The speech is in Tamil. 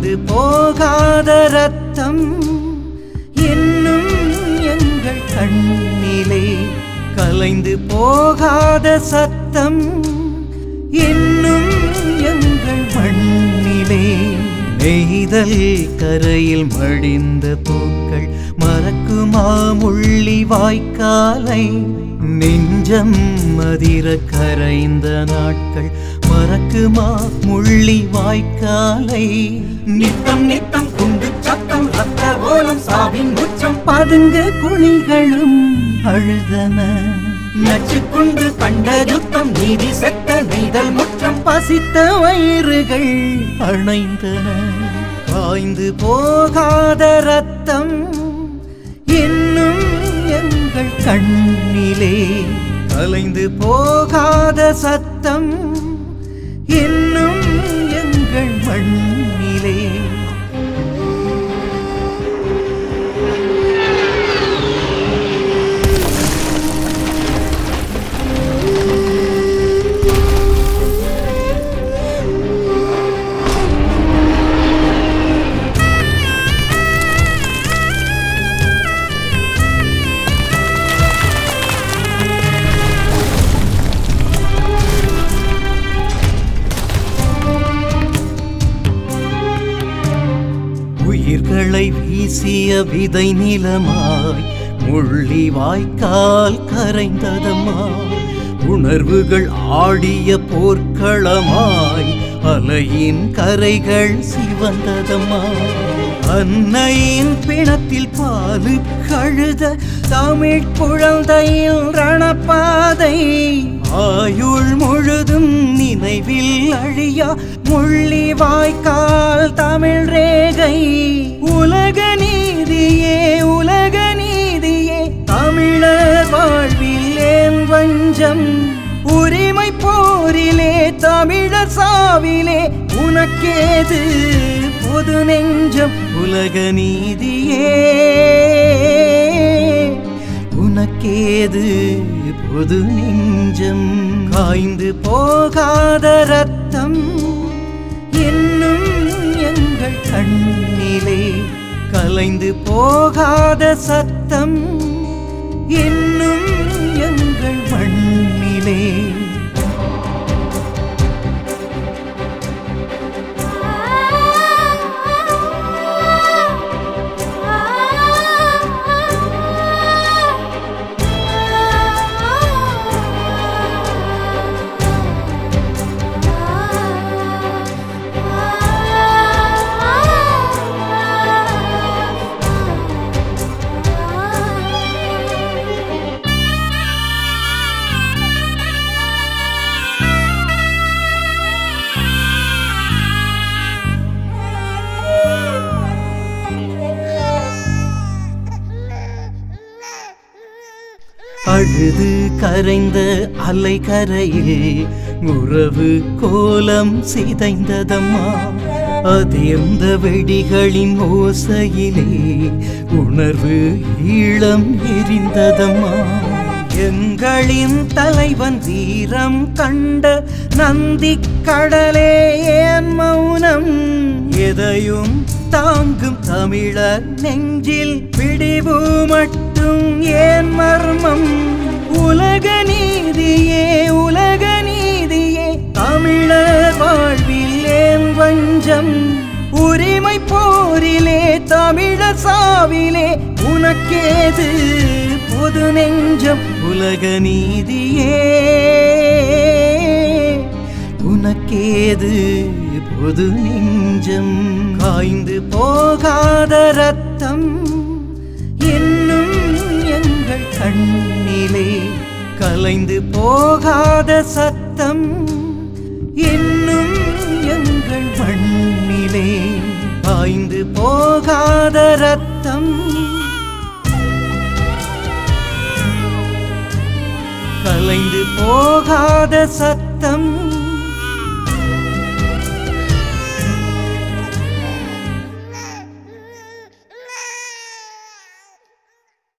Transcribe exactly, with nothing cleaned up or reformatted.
காய்ந்து போகாத ரத்தம் இன்னும் எங்கள் கண்ணிலே, கலைந்து போகாத சத்தம் இன்னும் எங்கள் மண்ணிலே. நெய்தல் கரையில் மடிந்த பூக்கள் மறக்குமா முள்ளி வாய்க்காலை, நெஞ்சம் மதிர கரைந்த நாட்கள் மறக்குமா முள்ளி வாய்க்காலை. நித்தம் நித்தம் குண்டு சத்தம் ரத்த ஓலம் சாவின் உச்சம் பதுங்க குழிகளும் அழுதன. நச்சுக்குண்டு கண்ட யுத்தம் நீதி செத்த நெய்தல் முற்றம் பசித்த வயிறுகள் அணைந்தன. காய்ந்து போகாத ரத்தம் இன்னும் எங்கள் கண்ணிலே, கலைந்து போகாத சத்தம் இன்னும் எங்கள் மண்ணிலே. உயிர்களை வீசிய விதை நிலமாய் முள்ளி வாய்க்கால் கரைந்ததம்மா. உணர்வுகள் ஆடிய போர்க்களமாய் அலையின் கரைகள் சிவந்ததம்மா. அன்னையின் பிணத்தில் பாலு கழுத தமிழ் குழந்தையில் ரணப்பாதை, ஆயுள் முழுதும் நினைவில் அழியா முள்ளி வாய்க்கால் தமிழ் ரேகை. உலக நீதியே உலக நீதியே தமிழர் வாழ்வில் ஏன் வஞ்சம், உரிமை போரிலே தமிழர் சாவிலே உனக்கேது பொது நெஞ்சம். உலக நீதியே உனக்கேது பொது நெஞ்சம். காய்ந்து போகாத ரத்தம் இன்னும் எங்கள் கண்ணிலே, கலைந்து போகாத சத்தம் இன்னும் எங்கள் மண்ணிலே. அழுது கரைந்த அலை கரையில் உறவு கோலம் சிதைந்ததம்மா. அதிர்ந்த வெடிகளின் ஓசையிலே உணர்வு ஈழம் எரிந்ததம்மா. எங்களின் தலைவன் வீரம் கண்ட நந்தி கடலே ஏன் மௌனம், எதையும் தாங்கும் தமிழர் நெஞ்சில் பிடிவு மட்டும் ஏன் மர்மம். உலக நீதியே உலக நீதியே தமிழர் வாழ்வில் ஏன் வஞ்சம், உரிமை போரிலே தமிழர் சாவிலே உனக்கேது பொது நெஞ்சம். உலக நீதியே உனக்கேது பொது நெஞ்சம். காய்ந்து போகாத ரத்தம் இன்னும் எங்கள் கண்ணிலே, கலைந்து போகாத சத்தம் இன்னும் எங்கள் மண்ணிலே. காய்ந்து போகாத ரத்தம் கலைந்து போகாத சத்தம்